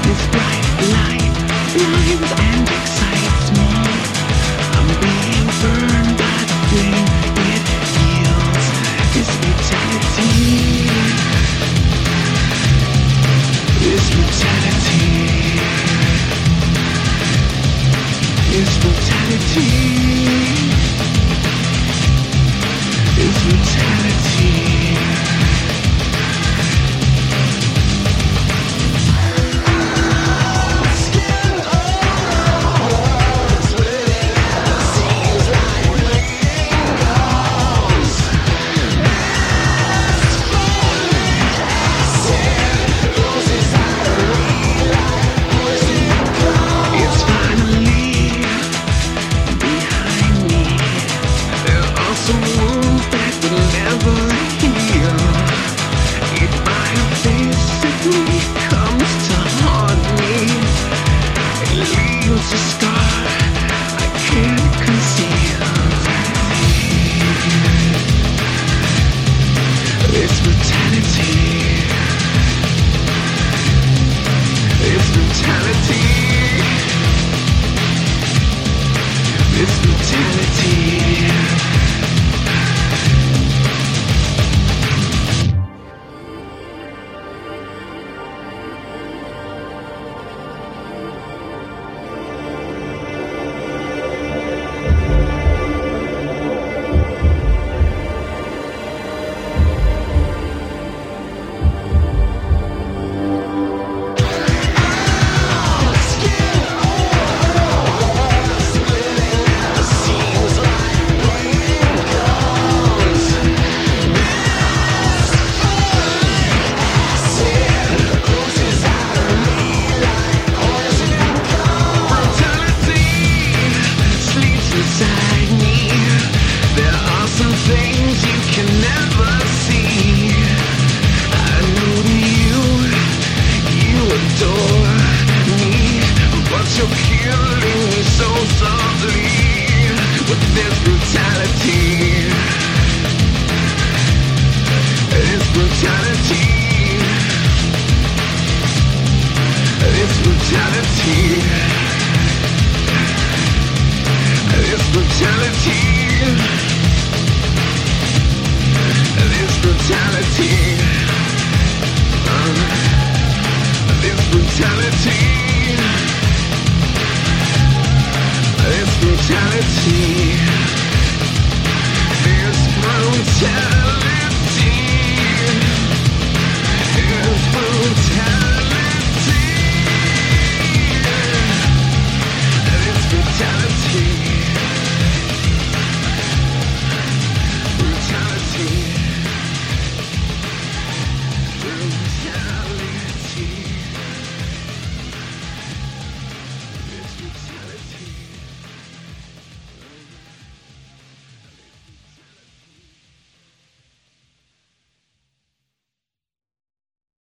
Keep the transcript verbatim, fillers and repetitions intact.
This bright light blinds and excites me. I'm being burned by the flame it yields. This brutality, this brutality, this brutality, this brutality. It's brutality. Inside me, there are some things you can never see. I know that you, you adore me, but you're killing me so softly with this brutality. This brutality. This brutality. This brutality, this brutality, uh, this brutality, this brutality, this brutality.